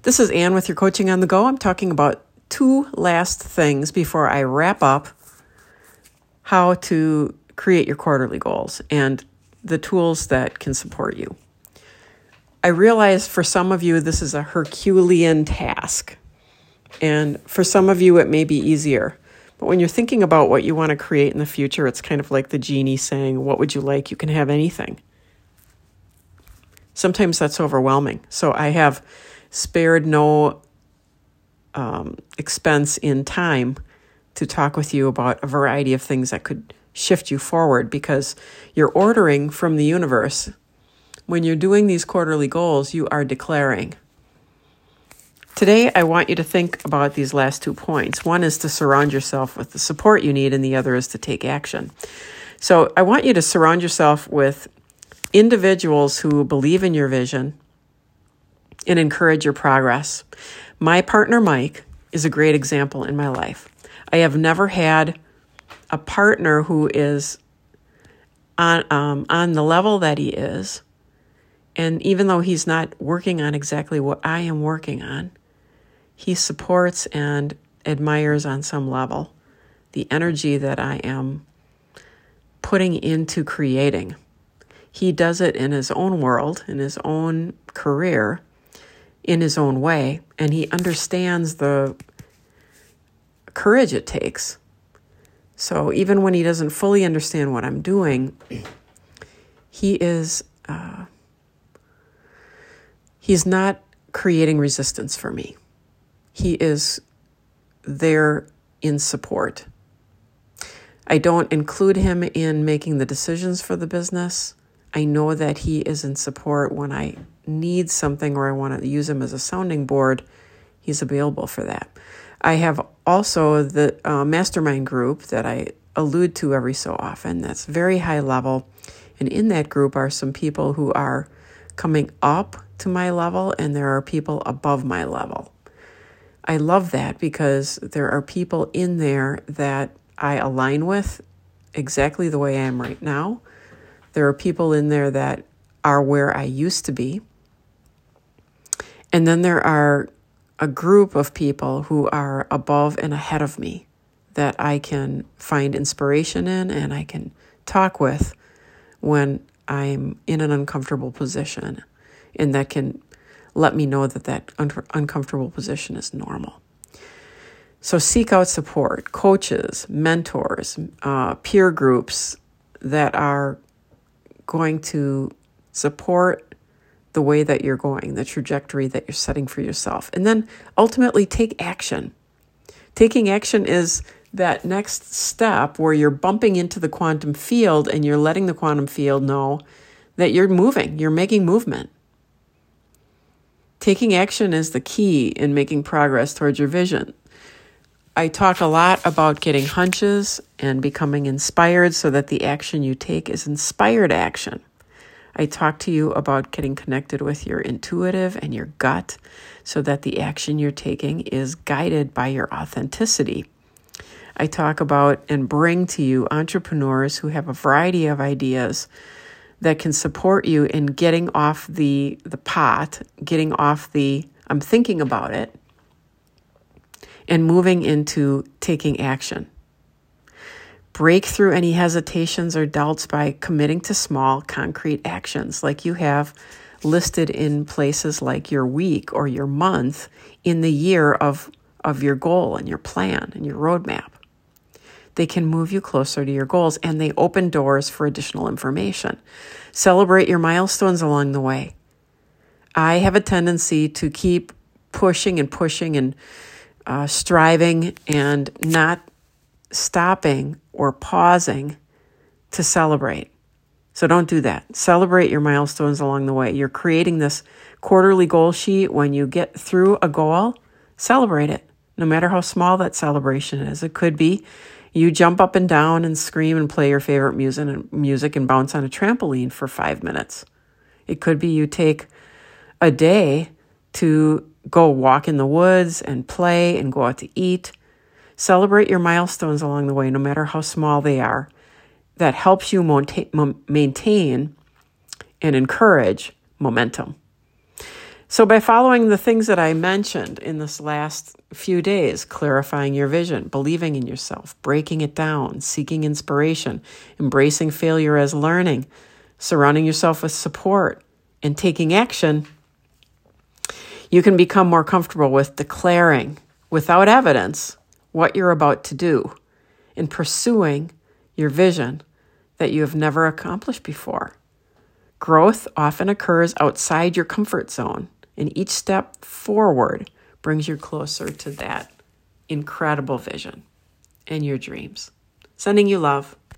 This is Ann with your Coaching on the Go. I'm talking about two last things before I wrap up how to create your quarterly goals and the tools that can support you. I realize for some of you this is a Herculean task, and for some of you it may be easier. But when you're thinking about what you want to create in the future, it's kind of like the genie saying, what would you like? You can have anything. Sometimes that's overwhelming. So I have spared no expense in time to talk with you about a variety of things that could shift you forward, because you're ordering from the universe. When you're doing these quarterly goals, you are declaring. Today, I want you to think about these last 2 points. One is to surround yourself with the support you need, and the other is to take action. So I want you to surround yourself with individuals who believe in your vision and encourage your progress. My partner, Mike, is a great example in my life. I have never had a partner who is on the level that he is, and even though he's not working on exactly what I am working on, he supports and admires on some level the energy that I am putting into creating. He does it in his own world, in his own career, in his own way, and he understands the courage it takes. So even when he doesn't fully understand what I'm doing, he's not creating resistance for me. He is there in support. I don't include him in making the decisions for the business. I know that he is in support when I need something or I want to use him as a sounding board. He's available for that. I have also the mastermind group that I allude to every so often. That's very high level. And in that group are some people who are coming up to my level, and there are people above my level. I love that because there are people in there that I align with exactly the way I am right now. There are people in there that are where I used to be. And then there are a group of people who are above and ahead of me that I can find inspiration in and I can talk with when I'm in an uncomfortable position, and that can let me know that uncomfortable position is normal. So seek out support, coaches, mentors, peer groups that are going to support the way that you're going, the trajectory that you're setting for yourself. And then ultimately take action. Taking action is that next step where you're bumping into the quantum field and you're letting the quantum field know that you're moving, you're making movement. Taking action is the key in making progress towards your vision. I talk a lot about getting hunches and becoming inspired so that the action you take is inspired action. I talk to you about getting connected with your intuitive and your gut so that the action you're taking is guided by your authenticity. I talk about and bring to you entrepreneurs who have a variety of ideas that can support you in getting off the pot, getting off the I'm thinking about it, and moving into taking action. Break through any hesitations or doubts by committing to small, concrete actions like you have listed in places like your week or your month in the year of your goal and your plan and your roadmap. They can move you closer to your goals, and they open doors for additional information. Celebrate your milestones along the way. I have a tendency to keep pushing and striving and not stopping or pausing to celebrate. So don't do that. Celebrate your milestones along the way. You're creating this quarterly goal sheet. When you get through a goal, celebrate it, no matter how small that celebration is. It could be you jump up and down and scream and play your favorite music and bounce on a trampoline for 5 minutes. It could be you take a day to go walk in the woods and play and go out to eat. Celebrate your milestones along the way, no matter how small they are. That helps you maintain and encourage momentum. So by following the things that I mentioned in this last few days, clarifying your vision, believing in yourself, breaking it down, seeking inspiration, embracing failure as learning, surrounding yourself with support, and taking action, you can become more comfortable with declaring, without evidence, what you're about to do in pursuing your vision that you have never accomplished before. Growth often occurs outside your comfort zone, and each step forward brings you closer to that incredible vision and your dreams. Sending you love.